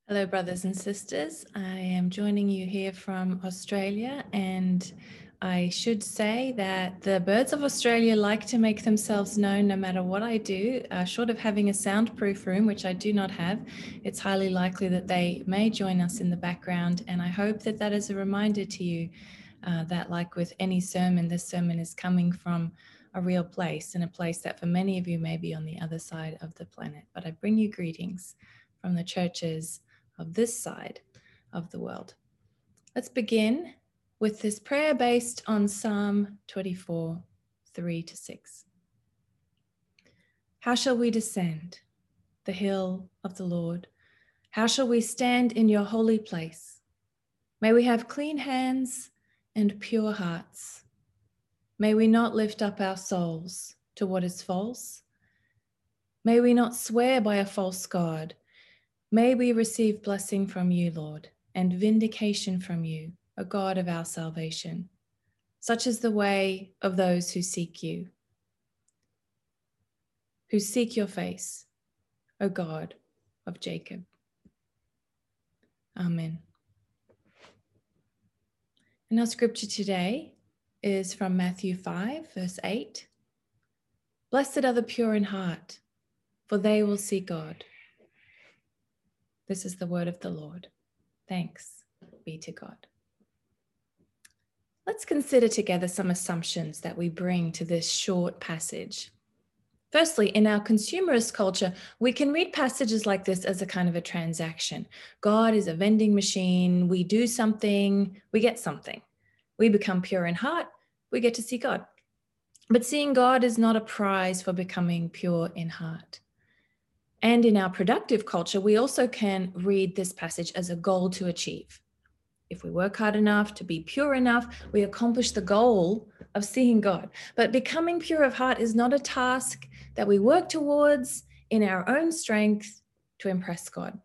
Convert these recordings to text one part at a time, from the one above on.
Hello, brothers and sisters. I am joining you here from Australia, and I should say that the birds of Australia like to make themselves known no matter what I do. Short of having a soundproof room, which I do not have, it's highly likely that they may join us in the background. And I hope that that is a reminder to you that, like with any sermon, this sermon is coming from a real place, and a place that for many of you may be on the other side of the planet. But I bring you greetings from the churches of this side of the world. Let's begin with this prayer based on Psalm 24, 3-6. How shall we descend the hill of the Lord? How shall we stand in your holy place? May we have clean hands and pure hearts. May we not lift up our souls to what is false. May we not swear by a false God. May we receive blessing from you, Lord, and vindication from you, O God of our salvation. Such is the way of those who seek you, who seek your face, O God of Jacob. Amen. And our scripture today is from Matthew 5, verse 8. Blessed are the pure in heart, for they will see God. This is the word of the Lord. Thanks be to God. Let's consider together some assumptions that we bring to this short passage. Firstly, in our consumerist culture, we can read passages like this as a kind of a transaction. God is a vending machine. We do something, we get something. We become pure in heart, we get to see God. But seeing God is not a prize for becoming pure in heart. And in our productive culture, we also can read this passage as a goal to achieve. If we work hard enough to be pure enough, we accomplish the goal of seeing God. But becoming pure of heart is not a task that we work towards in our own strength to impress God.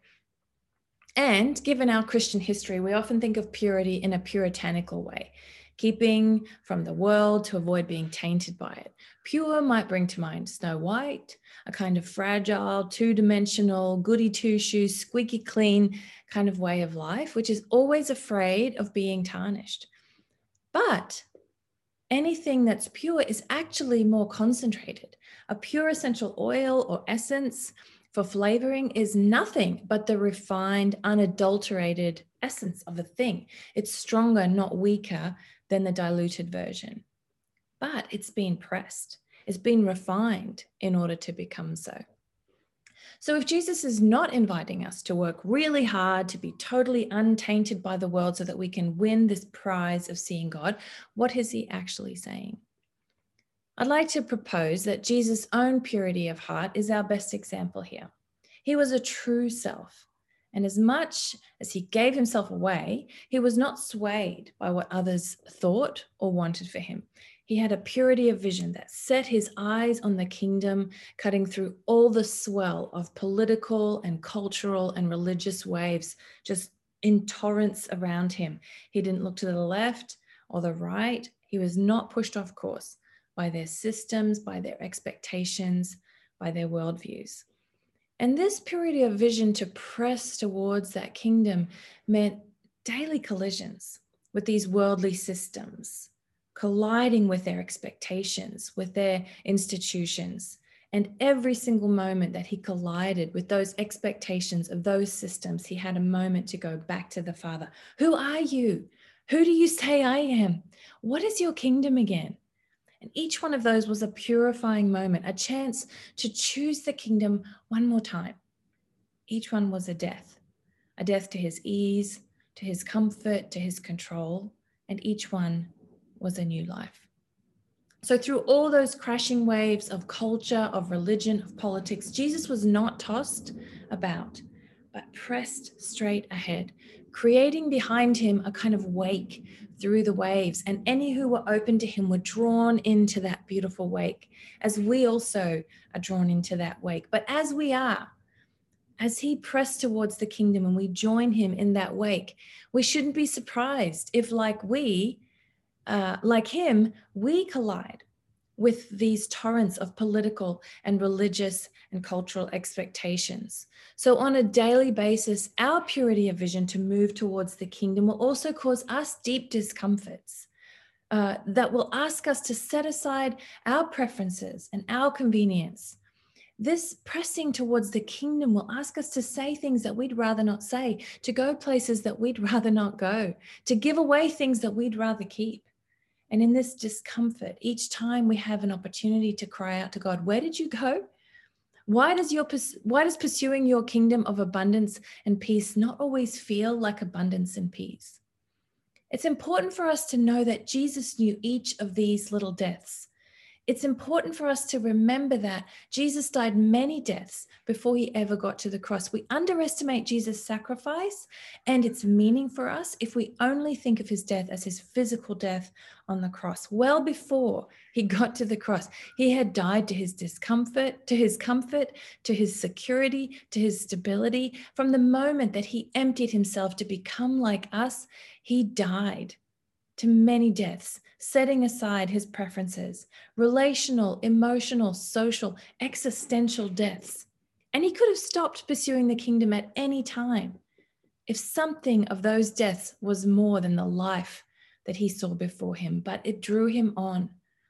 And given our Christian history, we often think of purity in a puritanical way, keeping from the world to avoid being tainted by it. Pure might bring to mind Snow White, a kind of fragile, two-dimensional, goody two-shoes, squeaky clean kind of way of life, which is always afraid of being tarnished. But anything that's pure is actually more concentrated. A pure essential oil or essence for flavoring is nothing but the refined, unadulterated essence of a thing. It's stronger, not weaker than the diluted version. But it's been pressed. It's been refined in order to become so. So if Jesus is not inviting us to work really hard to be totally untainted by the world so that we can win this prize of seeing God, what is he actually saying? I'd like to propose that Jesus' own purity of heart is our best example here. He was a true self, and as much as he gave himself away, he was not swayed by what others thought or wanted for him. He had a purity of vision that set his eyes on the kingdom, cutting through all the swell of political and cultural and religious waves, just in torrents around him. He didn't look to the left or the right. He was not pushed off course by their systems, by their expectations, by their worldviews. And this purity of vision to press towards that kingdom meant daily collisions with these worldly systems, colliding with their expectations, with their institutions. And every single moment that he collided with those expectations of those systems, he had a moment to go back to the Father. Who are you? Who do you say I am? What is your kingdom again? And each one of those was a purifying moment, a chance to choose the kingdom one more time. Each one was a death to his ease, to his comfort, to his control, and each one was a new life. So through all those crashing waves of culture, of religion, of politics, Jesus was not tossed about, but pressed straight ahead, creating behind him a kind of wake through the waves. And any who were open to him were drawn into that beautiful wake, as we also are drawn into that wake. But as we are, as he pressed towards the kingdom and we join him in that wake, we shouldn't be surprised if, like him, we collide with these torrents of political and religious and cultural expectations. So, on a daily basis, our purity of vision to move towards the kingdom will also cause us deep discomforts that will ask us to set aside our preferences and our convenience. This pressing towards the kingdom will ask us to say things that we'd rather not say, to go places that we'd rather not go, to give away things that we'd rather keep. And in this discomfort, each time we have an opportunity to cry out to God, where did you go? Why does pursuing your kingdom of abundance and peace not always feel like abundance and peace? It's important for us to know that Jesus knew each of these little deaths. It's important for us to remember that Jesus died many deaths before he ever got to the cross. We underestimate Jesus' sacrifice and its meaning for us if we only think of his death as his physical death on the cross. Well before he got to the cross, he had died to his discomfort, to his comfort, to his security, to his stability. From the moment that he emptied himself to become like us, he died to many deaths, setting aside his preferences, relational, emotional, social, existential deaths. And he could have stopped pursuing the kingdom at any time if something of those deaths was more than the life that he saw before him, but it drew him on.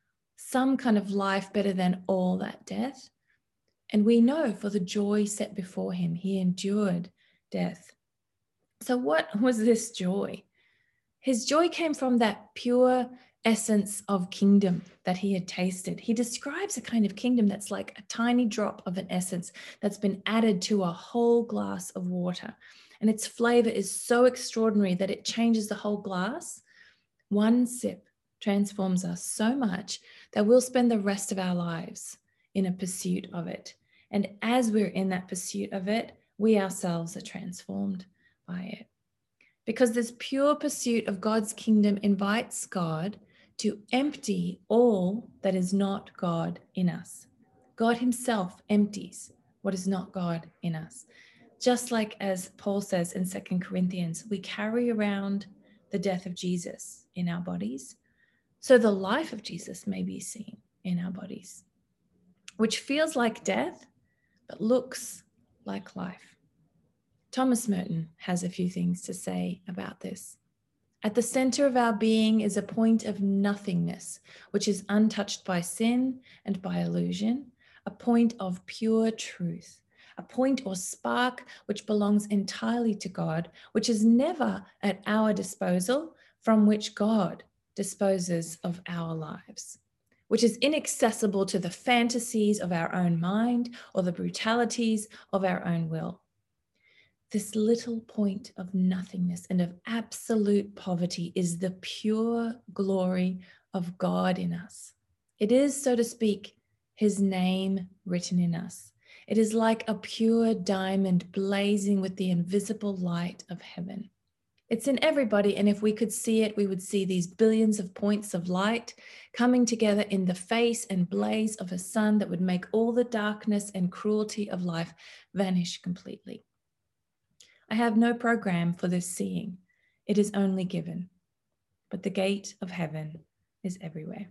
Some kind of life better than all that death. And we know for the joy set before him, he endured death. So what was this joy? His joy came from that pure essence of kingdom that he had tasted. He describes a kind of kingdom that's like a tiny drop of an essence that's been added to a whole glass of water. And its flavor is so extraordinary that it changes the whole glass. One sip transforms us so much that we'll spend the rest of our lives in a pursuit of it. And as we're in that pursuit of it, we ourselves are transformed by it. Because this pure pursuit of God's kingdom invites God to empty all that is not God in us. God himself empties what is not God in us. Just like as Paul says in 2 Corinthians, we carry around the death of Jesus in our bodies, so the life of Jesus may be seen in our bodies, which feels like death, but looks like life. Thomas Merton has a few things to say about this. At the center of our being is a point of nothingness, which is untouched by sin and by illusion, a point of pure truth, a point or spark which belongs entirely to God, which is never at our disposal, from which God disposes of our lives, which is inaccessible to the fantasies of our own mind or the brutalities of our own will. This little point of nothingness and of absolute poverty is the pure glory of God in us. It is, so to speak, his name written in us. It is like a pure diamond blazing with the invisible light of heaven. It's in everybody, and if we could see it, we would see these billions of points of light coming together in the face and blaze of a sun that would make all the darkness and cruelty of life vanish completely. I have no program for this seeing. It is only given. But the gate of heaven is everywhere.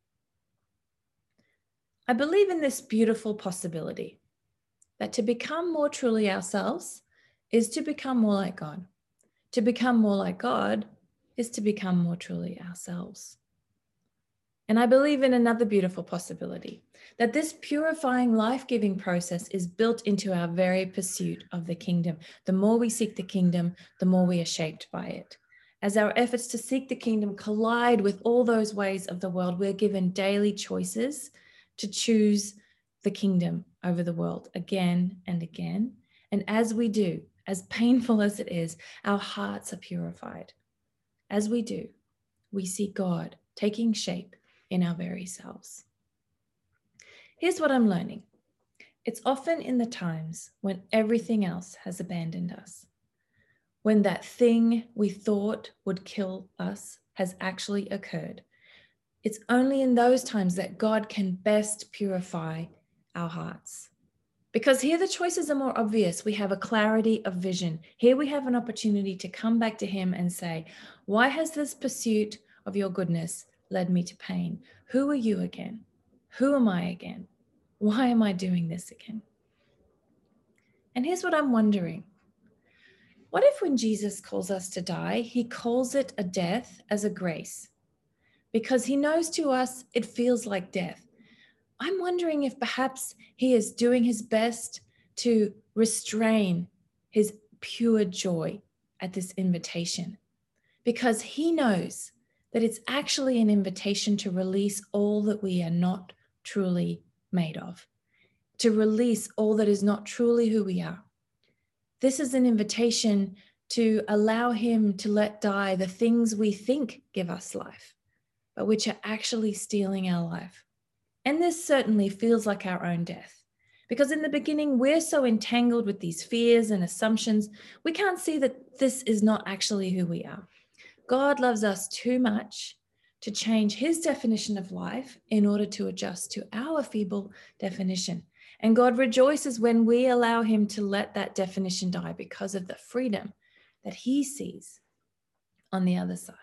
I believe in this beautiful possibility that to become more truly ourselves is to become more like God. To become more like God is to become more truly ourselves. And I believe in another beautiful possibility, that this purifying, life-giving process is built into our very pursuit of the kingdom. The more we seek the kingdom, the more we are shaped by it. As our efforts to seek the kingdom collide with all those ways of the world, we're given daily choices to choose the kingdom over the world again and again. And as we do, as painful as it is, our hearts are purified. As we do, we see God taking shape in our very selves. Here's what I'm learning. It's often in the times when everything else has abandoned us, when that thing we thought would kill us has actually occurred. It's only in those times that God can best purify our hearts. Because here the choices are more obvious. We have a clarity of vision. Here we have an opportunity to come back to him and say, why has this pursuit of your goodness led me to pain? Who are you again? Who am I again? Why am I doing this again? And here's what I'm wondering. What if when Jesus calls us to die, he calls it a death as a grace? Because he knows to us it feels like death. I'm wondering if perhaps he is doing his best to restrain his pure joy at this invitation, because he knows that it's actually an invitation to release all that we are not truly made of, to release all that is not truly who we are. This is an invitation to allow him to let die the things we think give us life, but which are actually stealing our life. And this certainly feels like our own death, because in the beginning, we're so entangled with these fears and assumptions, we can't see that this is not actually who we are. God loves us too much to change his definition of life in order to adjust to our feeble definition. And God rejoices when we allow him to let that definition die because of the freedom that he sees on the other side.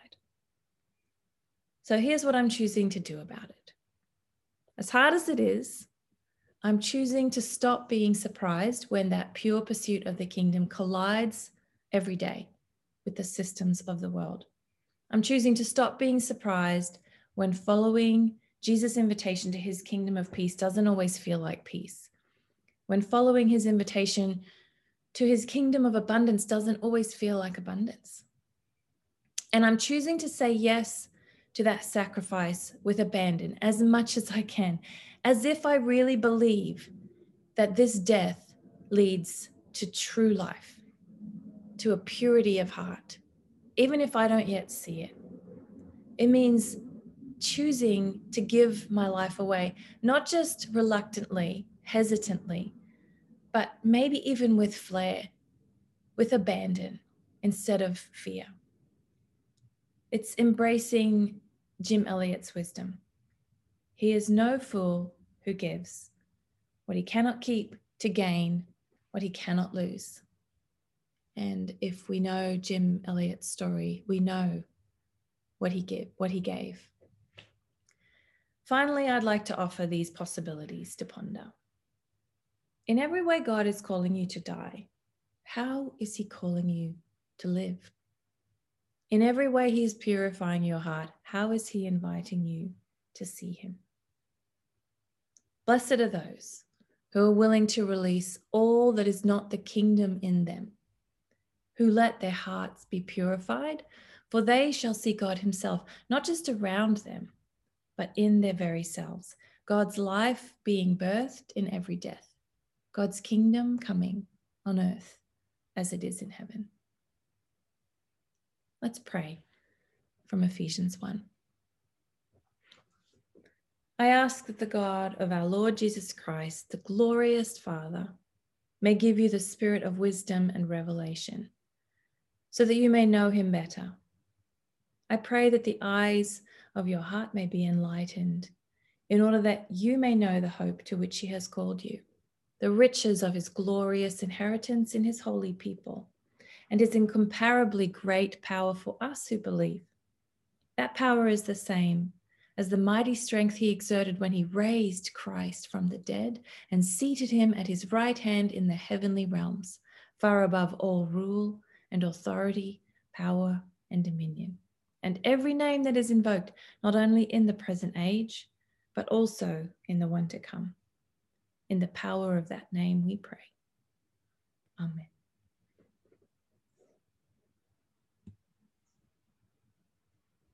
So here's what I'm choosing to do about it. As hard as it is, I'm choosing to stop being surprised when that pure pursuit of the kingdom collides every day with the systems of the world. I'm choosing to stop being surprised when following Jesus' invitation to his kingdom of peace doesn't always feel like peace. When following his invitation to his kingdom of abundance doesn't always feel like abundance. And I'm choosing to say yes to that sacrifice with abandon as much as I can, as if I really believe that this death leads to true life, to a purity of heart, even if I don't yet see it. It means choosing to give my life away, not just reluctantly, hesitantly, but maybe even with flair, with abandon instead of fear. It's embracing Jim Elliot's wisdom. He is no fool who gives what he cannot keep to gain what he cannot lose. And if we know Jim Elliot's story, we know what he gave. Finally, I'd like to offer these possibilities to ponder. In every way God is calling you to die, how is he calling you to live? In every way he is purifying your heart, how is he inviting you to see him? Blessed are those who are willing to release all that is not the kingdom in them, who let their hearts be purified, for they shall see God himself, not just around them, but in their very selves. God's life being birthed in every death, God's kingdom coming on earth as it is in heaven. Let's pray from Ephesians 1. I ask that the God of our Lord Jesus Christ, the glorious Father, may give you the spirit of wisdom and revelation, so that you may know him better. I pray that the eyes of your heart may be enlightened, in order that you may know the hope to which he has called you, the riches of his glorious inheritance in his holy people, and his incomparably great power for us who believe. That power is the same as the mighty strength he exerted when he raised Christ from the dead and seated him at his right hand in the heavenly realms, far above all rule and authority, power and dominion, and every name that is invoked, not only in the present age, but also in the one to come. In the power of that name we pray. Amen.